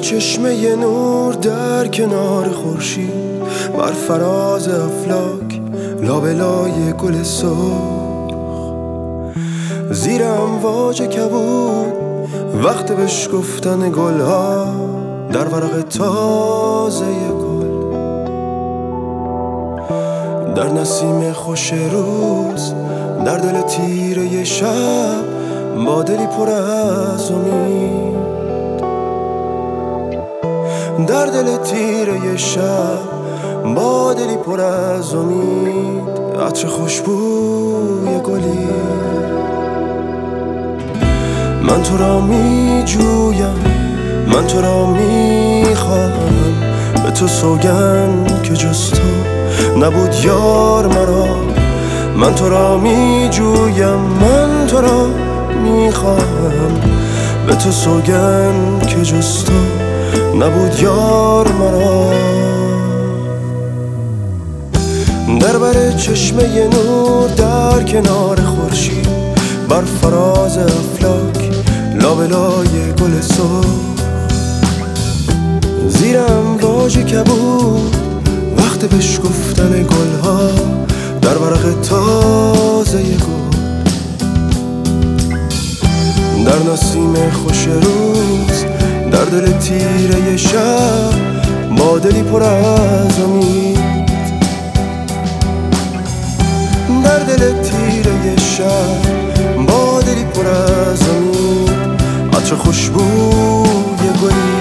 چشمه نور در کنار خورشید، بر فراز افلاک لابلای گل سرخ، زیر امواج کبود وقت بشکفتن گلها در ورق تازه گل، در نسیم خوش روز، در دل تیره شب، با دلی پر از امید، در دل تیره شب، با دلی پر از امید، عطر خوشبوی گلی. من تو را می جویم، من تو را می خواهم، به تو سوگند که جز تو نبود یار مرا. من تو را می جویم، من تو را می خواهم، به تو سوگند که جز تو نبود یار مرا. در بر چشمه نور در کنار خورشید، بر فراز افلاک لابلای گل سرخ، زیر امواج کبود وقت بشکفتن گلها در ورق تازه گل، در نسیم خوش روز، در دل تیره شب، با دلی پر از امید، در دل تیره شب، با دلی پر از امید، عطر خوشبوی گلی.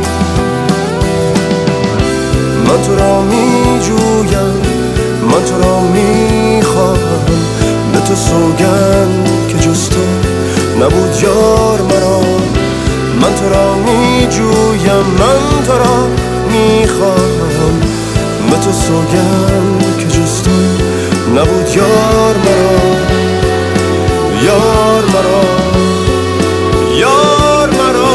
من تو را می جویم، من تو را می خواهم، به تو سوگند که جز تو نبود یار مرا. من تو را می جویم، من تو را می خواهم، به تو سوگند که جز تو نبود یار مرا، یار مرا، یار مرا.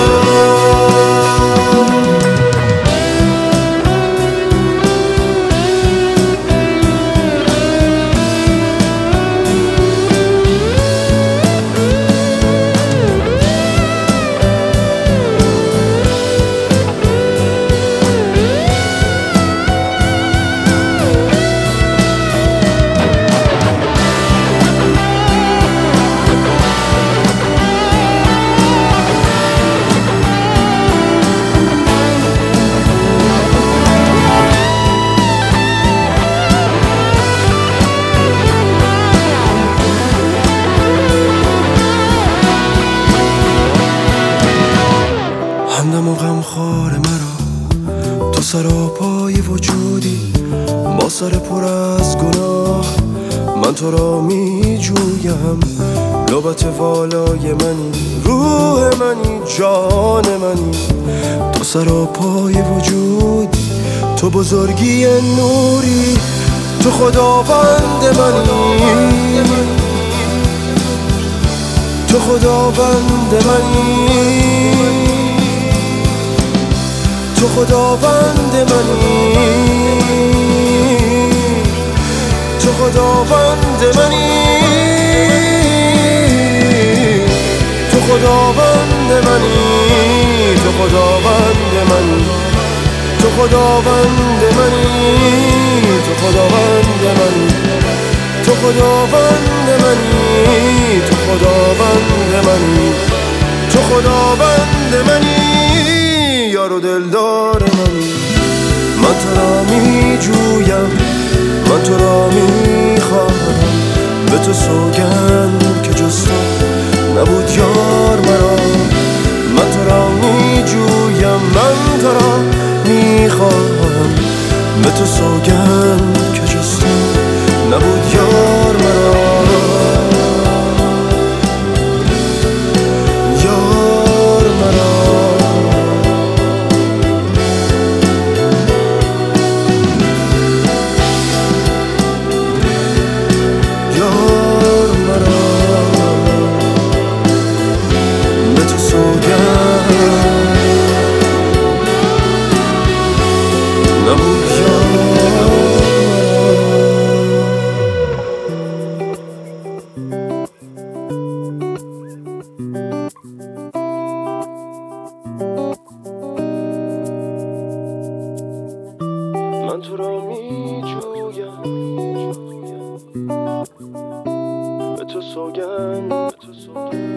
همدم و غمخوار مرا، تو سراپای وجودی با سر پر از گناه. من تو را می جویم، لبت والای منی، روح منی، جان منی، تو سراپای وجودی، تو بزرگی نوری، تو خداوند منی، تو خداوند منی، تو خداوند منی، تو خداوند منی، تو خداوند منی، تو خداوند منی، تو خداوند منی، تو خداوند منی، تو خداوند منی، تو خداوند منی، تو خداوند منی، یار و دلدار منی. من تو را می جویم، من تو را می خواهم، به تو سوگند که جز تو نبود یار مرا. من تو را می جویم، من تو را می خواهم، به تو سوگند که جز تو نبود یار مرا. نبود یار سوگند